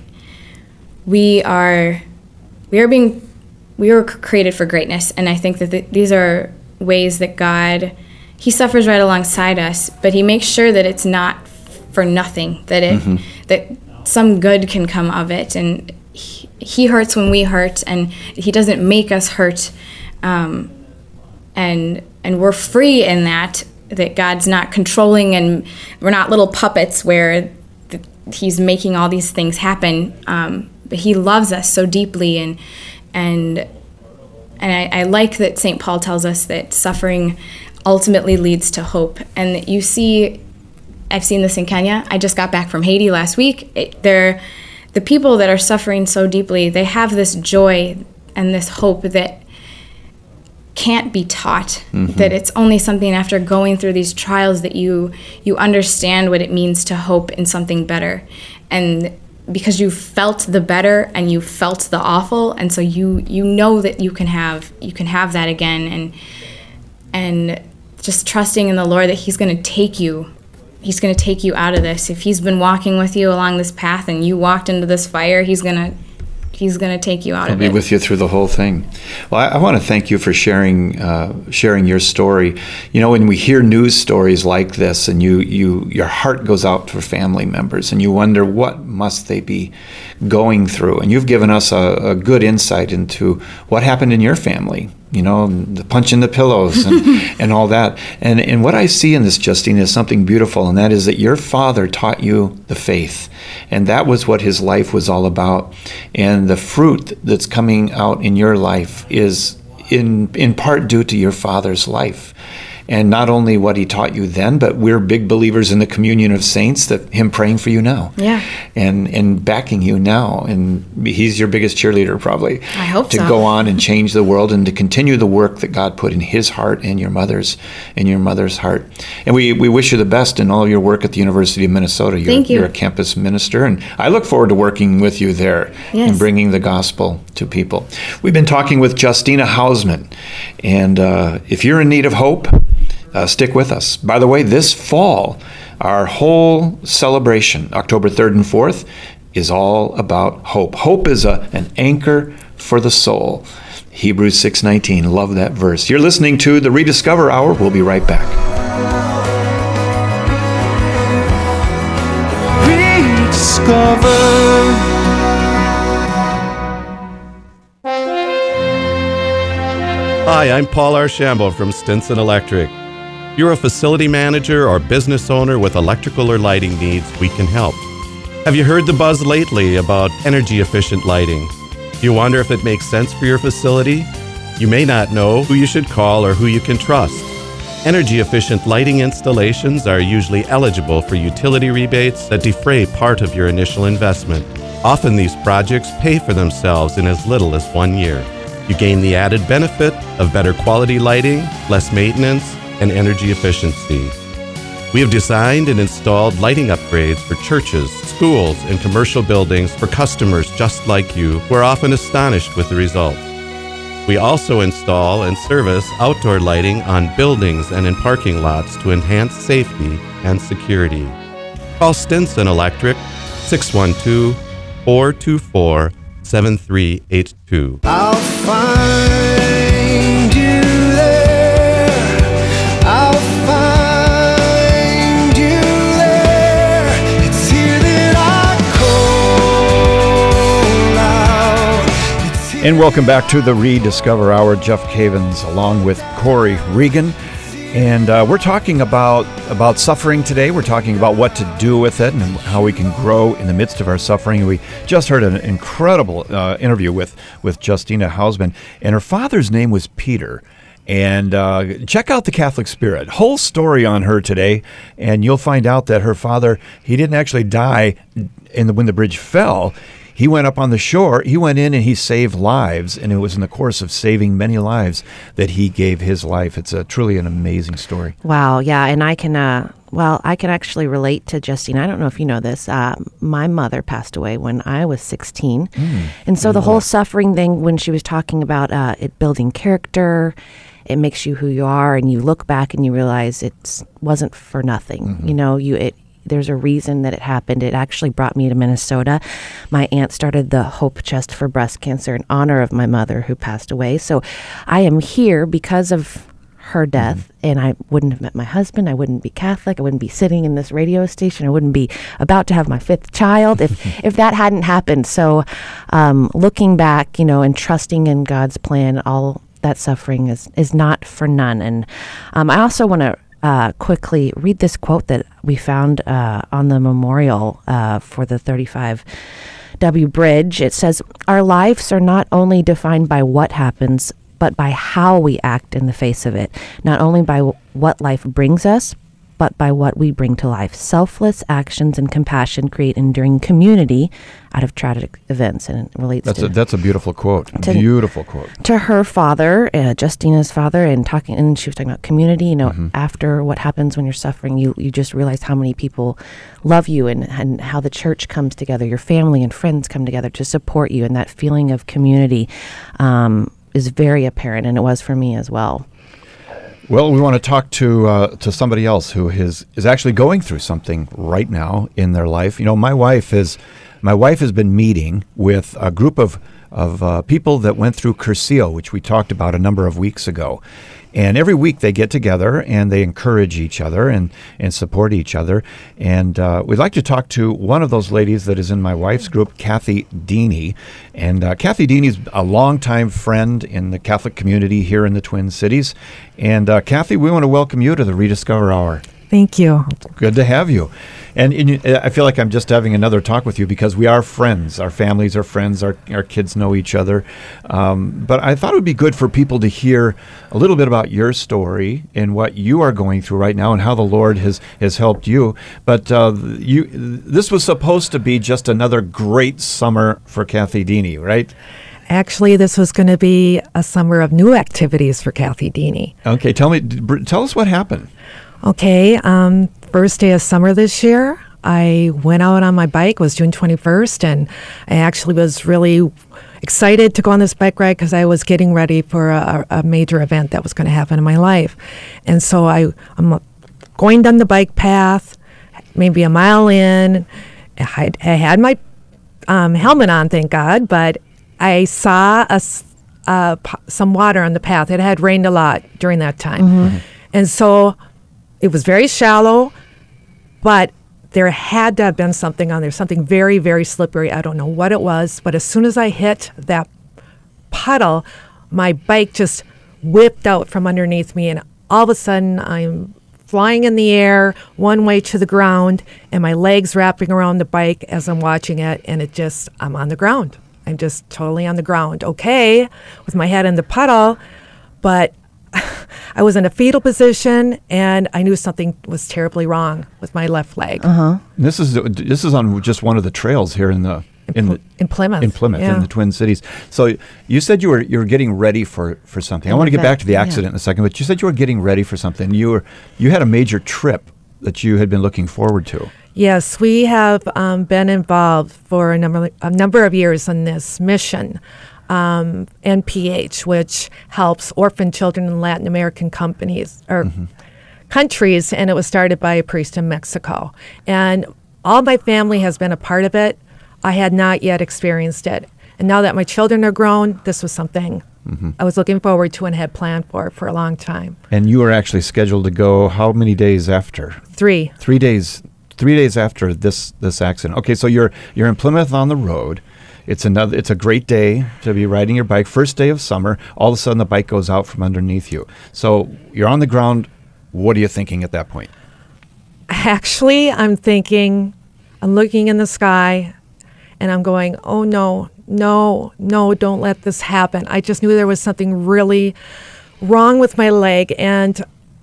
we are, we are being, we were created for greatness. And I think that th- these are ways that God, he suffers right alongside us, but he makes sure that it's not for nothing, that it, mm-hmm. that some good can come of it. And he, he hurts when we hurt, and he doesn't make us hurt. Um, and, and we're free in that, that God's not controlling, and we're not little puppets where th- he's making all these things happen. Um, but he loves us so deeply, and and and I, I like that Saint Paul tells us that suffering ultimately leads to hope, and that you see, I've seen this in Kenya. I just got back from Haiti last week. It, they're the people that are suffering so deeply. They have this joy and this hope that can't be taught, mm-hmm. that it's only something after going through these trials that you you understand what it means to hope in something better. And because you felt the better and you felt the awful, and so you you know that you can have you can have that again, and and just trusting in the Lord that he's going to take you he's going to take you out of this. If he's been walking with you along this path and you walked into this fire, he's going to He's going to take you out He'll of it. He'll be with you through the whole thing. Well, I, I want to thank you for sharing uh, sharing your story. You know, when we hear news stories like this, and you, you your heart goes out for family members, and you wonder what must they be going through. And you've given us a, a good insight into what happened in your family. You know, the punching the pillows and, and all that. And and what I see in this, Justine, is something beautiful, and that is that your father taught you the faith. And that was what his life was all about. And the fruit that's coming out in your life is in in part due to your father's life. And not only what he taught you then, but we're big believers in the communion of saints, that him praying for you now. Yeah. And and backing you now. And he's your biggest cheerleader, probably. I hope to so. To go on and change the world and to continue the work that God put in his heart and your mother's and your mother's heart. And we, we wish you the best in all your work at the University of Minnesota. You're, Thank you. You're a campus minister, and I look forward to working with you there yes. and bringing the gospel to people. We've been talking with Justina Hausman, and uh, if you're in need of hope, Uh, stick with us. By the way, this fall, our whole celebration, October third and fourth, is all about hope. Hope is a, an anchor for the soul. Hebrews six nineteen, love that verse. You're listening to the Rediscover Hour. We'll be right back. Rediscover. Hi, I'm Paul Archambault from Stinson Electric. If you're a facility manager or business owner with electrical or lighting needs, we can help. Have you heard the buzz lately about energy-efficient lighting? Do you wonder if it makes sense for your facility? You may not know who you should call or who you can trust. Energy-efficient lighting installations are usually eligible for utility rebates that defray part of your initial investment. Often these projects pay for themselves in as little as one year. You gain the added benefit of better quality lighting, less maintenance, and energy efficiency. We have designed and installed lighting upgrades for churches, schools, and commercial buildings for customers just like you, who are often astonished with the results. We also install and service outdoor lighting on buildings and in parking lots to enhance safety and security. Call Stinson Electric six one two, four two four, seven three eight two. I'll find you there. I'll find you there. It's here that I call out. It's here. And welcome back to the Rediscover Hour. Jeff Cavins along with Corey Regan. And uh, we're talking about, about suffering today. We're talking about what to do with it and how we can grow in the midst of our suffering. We just heard an incredible uh, interview with, with Justina Hausman, and her father's name was Peter. And uh, check out the Catholic Spirit. Whole story on her today, and you'll find out that her father, he didn't actually die in the, when the bridge fell. He went up on the shore, he went in and he saved lives, and it was in the course of saving many lives that he gave his life. It's a, truly an amazing story. Wow, yeah, and I can, uh, well, I can actually relate to Justine. I don't know if you know this. Uh, my mother passed away when I was sixteen, mm. and so the whole suffering thing, when she was talking about uh, it building character, it makes you who you are, and you look back and you realize it wasn't for nothing. Mm-hmm. You know, you it. There's a reason that it happened. It actually brought me to Minnesota. My aunt started the Hope Chest for Breast Cancer in honor of my mother who passed away. So I am here because of her death, mm-hmm. and I wouldn't have met my husband. I wouldn't be Catholic. I wouldn't be sitting in this radio station. I wouldn't be about to have my fifth child if, if that hadn't happened. So um, looking back, you know, and trusting in God's plan, all that suffering is, is not for none. And um, I also want to Uh, quickly read this quote that we found uh, on the memorial uh, for the thirty-five W Bridge. It says, "Our lives are not only defined by what happens, but by how we act in the face of it. Not only by w- what life brings us, but by what we bring to life. Selfless actions and compassion create enduring community out of tragic events." And it relates that's to... A, that's a beautiful quote. To, beautiful quote. To her father, uh, Justina's father, and talking, and she was talking about community. You know, mm-hmm. after what happens when you're suffering, you, you just realize how many people love you, and, and how the church comes together, your family and friends come together to support you, and that feeling of community um, is very apparent, and it was for me as well. Well, we want to talk to uh, to somebody else who is is actually going through something right now in their life. You know, my wife is my wife has been meeting with a group of of uh, people that went through Cursillo, which we talked about a number of weeks ago. And every week they get together and they encourage each other and, and support each other. And uh, we'd like to talk to one of those ladies that is in my wife's group, Kathy Deeney. And uh, Kathy Deeney is a longtime friend in the Catholic community here in the Twin Cities. And uh, Kathy, we want to welcome you to the Rediscover Hour. Thank you. Good to have you. And, and you, I feel like I'm just having another talk with you because we are friends. Our families are friends. Our, our kids know each other. Um, but I thought it would be good for people to hear a little bit about your story and what you are going through right now and how the Lord has, has helped you. But uh, you, this was supposed to be just another great summer for Kathy Deeney, right? Actually, this was going to be a summer of new activities for Kathy Deeney. Okay, tell me, tell us what happened. Okay, um, first day of summer this year, I went out on my bike. It was June twenty-first, and I actually was really excited to go on this bike ride because I was getting ready for a, a major event that was going to happen in my life. And so I, I'm going down the bike path, maybe a mile in. I, I had my um, helmet on, thank God, but I saw a, uh, some water on the path. It had rained a lot during that time. Mm-hmm. And so it was very shallow, but there had to have been something on there, something very, very slippery. I don't know what it was, but as soon as I hit that puddle, my bike just whipped out from underneath me, and all of a sudden I'm flying in the air, one way to the ground, and my legs wrapping around the bike as I'm watching it, and it just, I'm on the ground. I'm just totally on the ground. Okay, with my head in the puddle, but I was in a fetal position, and I knew something was terribly wrong with my left leg. Uh-huh. This is this is on just one of the trails here in the in, in, the, in Plymouth. In Plymouth, yeah. in the Twin Cities. So you said you were you were getting ready for, for something. I want to get back to the accident yeah. in a second, but you said you were getting ready for something. You were you had a major trip that you had been looking forward to. Yes, we have um, been involved for a number a number of years in this mission um, N P H, which helps orphan children in Latin American companies or Mm-hmm. countries, and it was started by a priest in Mexico. And all my family has been a part of it. I had not yet experienced it. And now that my children are grown, this was something Mm-hmm. I was looking forward to and had planned for for a long time. And you were actually scheduled to go how many days after? Three. Three days. Three days after this this accident. Okay, so you're you're in Plymouth on the road. It's another. It's a great day to be riding your bike. First day of summer. All of a sudden, the bike goes out from underneath you. So you're on the ground. What are you thinking at that point? Actually, I'm thinking, I'm looking in the sky, and I'm going, oh no, no, no, don't let this happen. I just knew there was something really wrong with my leg, and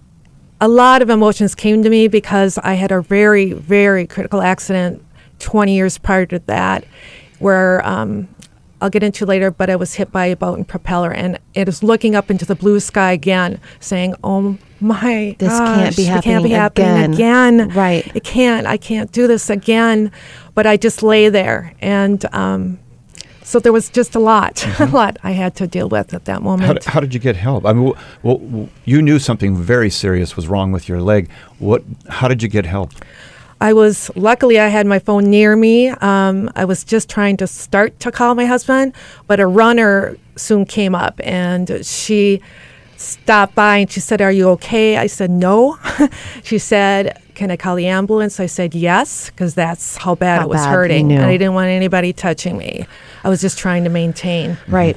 a lot of emotions came to me because I had a very, very critical accident twenty years prior to that, where um, I'll get into later, but I was hit by a boat and propeller, and it was looking up into the blue sky again, saying, oh my This gosh, can't be it can't be happening happening again." again. Right. It can't, I can't do this again. But I just lay there, and um, so there was just a lot, a lot I had to deal with at that moment. How, d- how did you get help? I mean, w- w- w- you knew something very serious was wrong with your leg. What? How did you get help? I was, luckily I had my phone near me. Um, I was just trying to start to call my husband, but a runner soon came up, and she stopped by and she said, are you okay? I said, no. She said, can I call the ambulance? I said, yes, because that's how bad How it was bad you hurting. knew. And I didn't want anybody touching me. I was just trying to maintain. Right.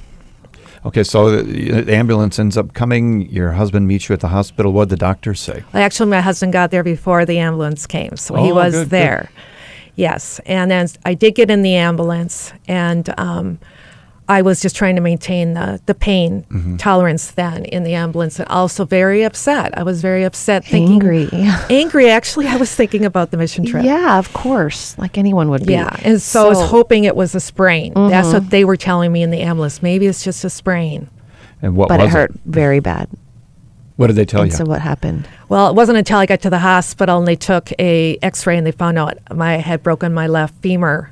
Okay, so the, the ambulance ends up coming. Your husband meets you at the hospital. What did the doctor say? Well, actually, my husband got there before the ambulance came, so he Oh, was good, good. there. Yes, and then I did get in the ambulance, and um, I was just trying to maintain the, the pain Mm-hmm. tolerance then in the ambulance, and also very upset. I was very upset, thinking Angry. angry. Actually, I was thinking about the mission trip. Yeah, of course. Like anyone would be. Yeah, and so, I was hoping it was a sprain. That's what they were telling me in the ambulance. Maybe it's just a sprain. And what But was it hurt very bad. What did they tell And you? so what happened? Well, it wasn't until I got to the hospital and they took a X-ray and they found out my I had broken my left femur,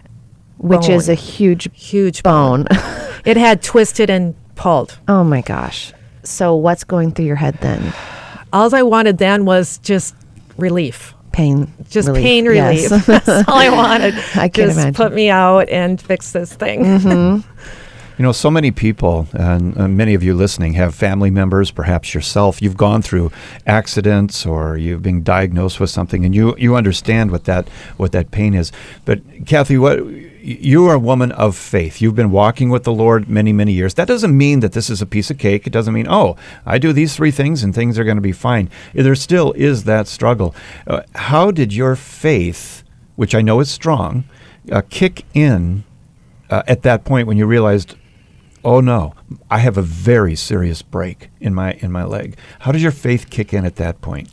Which is bone. a huge huge bone. It had twisted and pulled. Oh my gosh. So what's going through your head then? All I wanted then was just relief, Pain. just relief. pain relief. Yes. That's all I wanted. I can just imagine. put me out and fix this thing. Mm-hmm. You know, so many people, and uh, many of you listening, have family members, perhaps yourself. You've gone through accidents, or you've been diagnosed with something, and you you understand what that what that pain is. But Kathy, what you are a woman of faith. You've been walking with the Lord many, many years. That doesn't mean that this is a piece of cake. It doesn't mean, oh, I do these three things and things are going to be fine. There still is that struggle. Uh, how did your faith, which I know is strong, uh, kick in uh, at that point when you realized, oh no, I have a very serious break in my in my leg? How does your faith kick in at that point?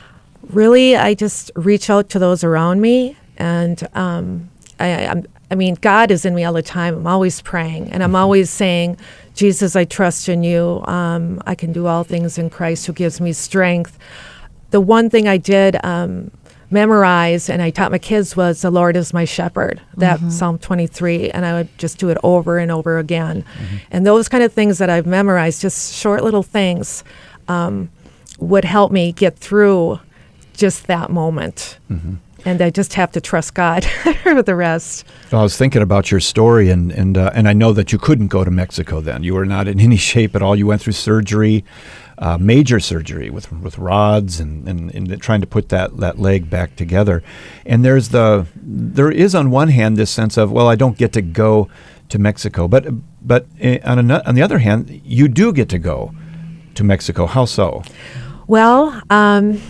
Really, I just reach out to those around me, and um, I, I'm, I mean, God is in me all the time. I'm always praying, and I'm always saying, Jesus, I trust in you. Um, I can do all things in Christ who gives me strength. The one thing I did um, memorize, and I taught my kids, was the Lord is my shepherd, that Psalm twenty-three, and I would just do it over and over again. And those kind of things that I've memorized, just short little things, um, would help me get through just that moment. And I just have to trust God for the rest. Well, I was thinking about your story, and and uh, and I know that you couldn't go to Mexico then. You were not in any shape at all. You went through surgery, uh, major surgery with with rods, and, and, and trying to put that, that leg back together. And there's the there is on one hand this sense of, well, I don't get to go to Mexico, but but uh, on an, on the other hand, you do get to go to Mexico. How so? Well, um,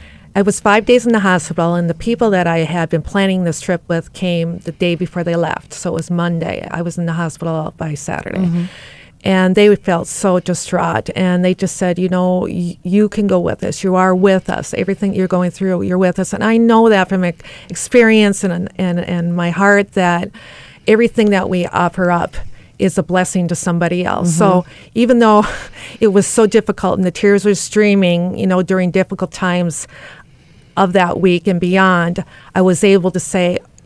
I was five days in the hospital, and the people that I had been planning this trip with came the day before they left. So it was Monday. I was in the hospital by Saturday. And they felt so distraught. And they just said, you know, y- you can go with us. You are with us. Everything you're going through, you're with us. And I know that from ex- experience and, and, and my heart, that everything that we offer up is a blessing to somebody else. So even though it was so difficult and the tears were streaming, you know, during difficult times of that week and beyond, I was able to say,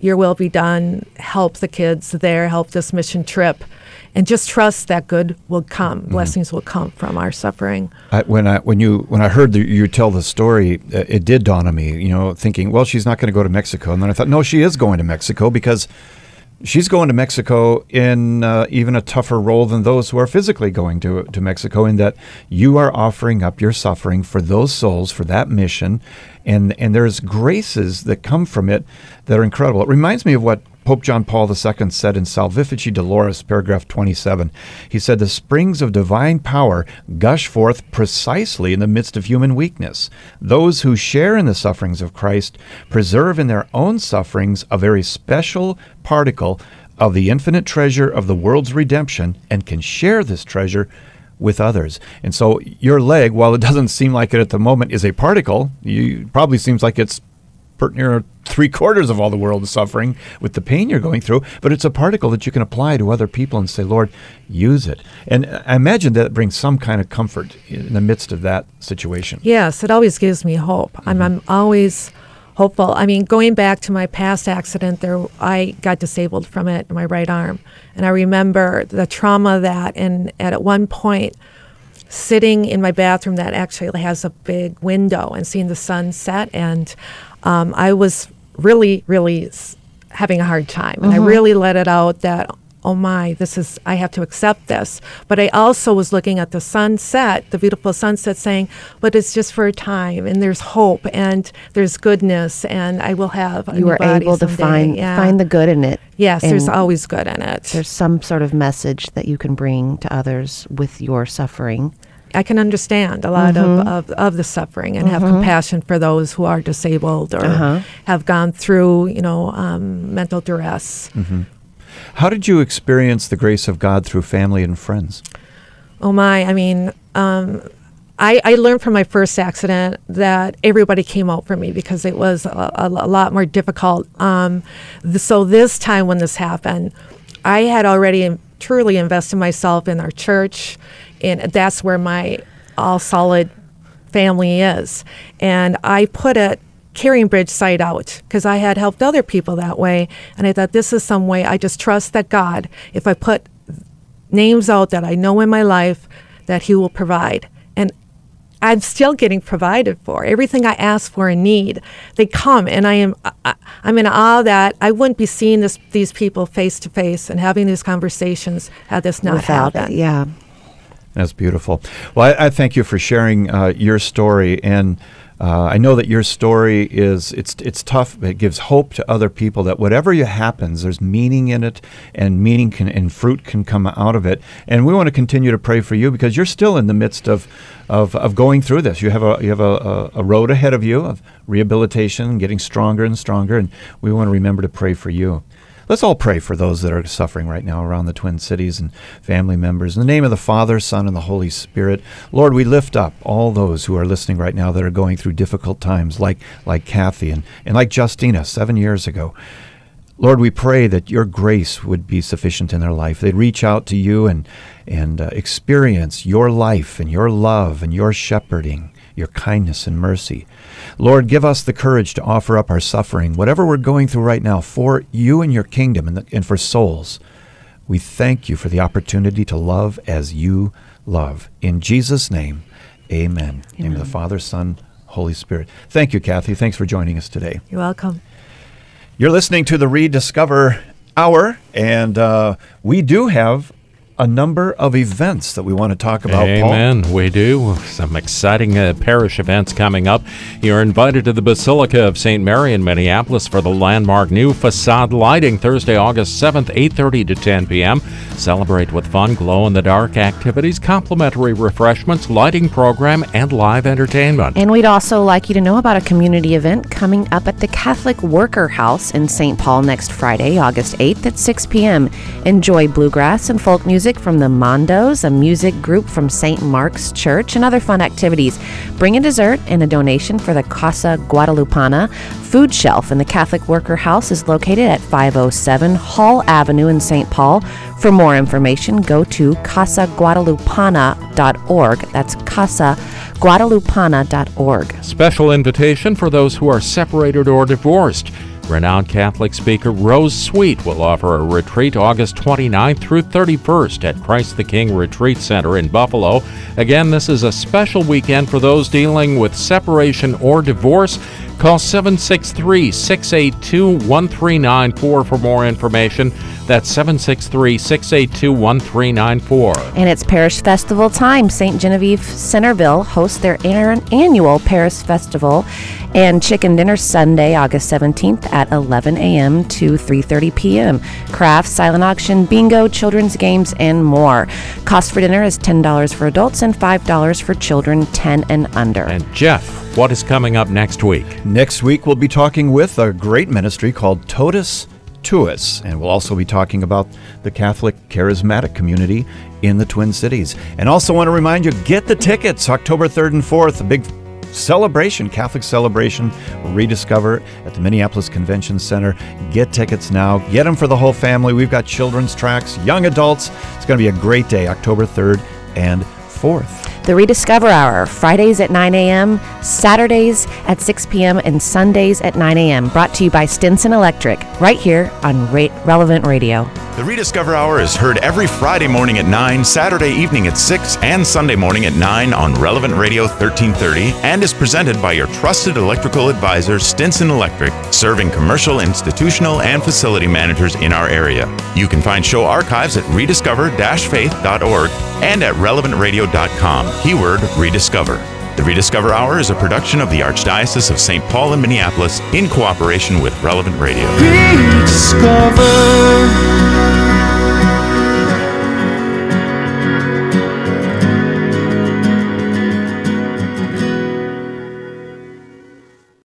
your will be done, help the kids there, help this mission trip, and just trust that good will come, mm-hmm. blessings will come from our suffering. I, when I when you when I heard the, you tell the story, uh, it did dawn on me, you know, thinking, well, she's not going to go to Mexico. And then I thought, no, she is going to Mexico because she's going to Mexico in uh, even a tougher role than those who are physically going to to Mexico, in that you are offering up your suffering for those souls, for that mission, and and there's graces that come from it that are incredible. It reminds me of what Pope John Paul the Second said in Salvifici Dolores, paragraph twenty-seven. He said, the springs of divine power gush forth precisely in the midst of human weakness. Those who share in the sufferings of Christ preserve in their own sufferings a very special particle of the infinite treasure of the world's redemption, and can share this treasure with others. And so your leg, while it doesn't seem like it at the moment, is a particle. You probably seems like it's near three quarters of all the world is suffering with the pain you're going through, but it's a particle that you can apply to other people and say, Lord, use it. And I imagine that brings some kind of comfort in the midst of that situation. Yes, it always gives me hope. Mm-hmm. I'm, I'm always hopeful. I mean, going back to my past accident, there I got disabled from it in my right arm. And I remember the trauma of that, and at one point, sitting in my bathroom that actually has a big window and seeing the sun set, and um, I was really, really s- having a hard time. And mm-hmm. I really let it out that, oh my, this is, I have to accept this. But I also was looking at the sunset, the beautiful sunset, saying, but it's just for a time, and there's hope, and there's goodness, and I will have a You new were body able to someday. find Yeah. find the good in it. Yes, And there's always good in it. There's some sort of message that you can bring to others with your suffering. I can understand a lot Mm-hmm. of, of, of the suffering and Mm-hmm. have compassion for those who are disabled or Uh-huh. have gone through, you know, um, mental duress. Mm-hmm. How did you experience the grace of God through family and friends? Oh my, I mean, um, I, I learned from my first accident that everybody came out for me because it was a, a, a lot more difficult. Um, th- so this time when this happened, I had already in, truly invested myself in our church, and that's where my all solid family is. And I put it Carrying Bridge site out because I had helped other people that way. And I thought, this is some way I just trust that God, if I put names out that I know in my life, that he will provide. And I'm still getting provided for. Everything I ask for and need, they come. And I am, I, I'm in awe that I wouldn't be seeing this, these people face to face and having these conversations had this not Without happened. it, yeah. That's beautiful. Well, I, I thank you for sharing uh, your story, and uh, I know that your story is it's it's tough. It gives hope to other people that whatever you happens, there's meaning in it, and meaning can and fruit can come out of it. And we want to continue to pray for you because you're still in the midst of of, of going through this. You have a you have a, a, a road ahead of you of rehabilitation, getting stronger and stronger, and we want to remember to pray for you. Let's all pray for those that are suffering right now around the Twin Cities and family members. In the name of the Father, Son, and the Holy Spirit, Lord, we lift up all those who are listening right now that are going through difficult times, like like Kathy and, and like Justina seven years ago. Lord, we pray that your grace would be sufficient in their life. They'd reach out to you and, and uh, experience your life and your love and your shepherding, your kindness and mercy. Lord, give us the courage to offer up our suffering, whatever we're going through right now, for you and your kingdom and, the, and for souls. We thank you for the opportunity to love as you love. In Jesus' name, amen. Amen. In the name of the Father, Son, Holy Spirit. Thank you, Kathy. Thanks for joining us today. You're welcome. You're listening to the Rediscover Hour, and uh, we do have a number of events that we want to talk about, Amen. Paul. We do. Some exciting uh, parish events coming up. You're invited to the Basilica of Saint Mary in Minneapolis for the landmark new facade lighting Thursday, August seventh, eight thirty to ten p.m. Celebrate with fun, glow-in-the-dark activities, complimentary refreshments, lighting program, and live entertainment. And we'd also like you to know about a community event coming up at the Catholic Worker House in Saint Paul next Friday, August eighth at six p.m. Enjoy bluegrass and folk music from the Mondos, a music group from Saint Mark's Church, and other fun activities. Bring a dessert and a donation for the Casa Guadalupana Food Shelf in the Catholic Worker House is located at five oh seven Hall Avenue in Saint Paul. For more information, go to casa guadalupana dot org. That's casa guadalupana dot org. Special invitation for those who are separated or divorced. Renowned Catholic speaker Rose Sweet will offer a retreat August twenty-ninth through thirty-first at Christ the King Retreat Center in Buffalo. Again, this is a special weekend for those dealing with separation or divorce. Call seven six three, six eight two, one three nine four for more information. That's seven six three, six eight two, one three nine four. And it's Parish Festival time. Saint Genevieve Centerville hosts their annual Parish Festival and Chicken Dinner Sunday, August seventeenth at eleven a.m. to three thirty p.m. Crafts, silent auction, bingo, children's games, and more. Cost for dinner is ten dollars for adults and five dollars for children ten and under. And Jeff, what is coming up next week? Next week, we'll be talking with a great ministry called Totus Tuus, and we'll also be talking about the Catholic charismatic community in the Twin Cities. And also want to remind you, get the tickets October third and fourth, a big celebration, Catholic celebration, Rediscover at the Minneapolis Convention Center. Get tickets now. Get them for the whole family. We've got children's tracks, young adults. It's going to be a great day, October third and fourth. The Rediscover Hour, Fridays at nine a.m., Saturdays at six p.m., and Sundays at nine a.m. Brought to you by Stinson Electric, right here on Ra- Relevant Radio. The Rediscover Hour is heard every Friday morning at nine, Saturday evening at six, and Sunday morning at nine on Relevant Radio thirteen thirty, and is presented by your trusted electrical advisor, Stinson Electric, serving commercial, institutional, and facility managers in our area. You can find show archives at rediscover dash faith dot org and at relevant radio dot com. Keyword Rediscover. The Rediscover Hour is a production of the Archdiocese of Saint Paul in Minneapolis in cooperation with Relevant Radio. Rediscover.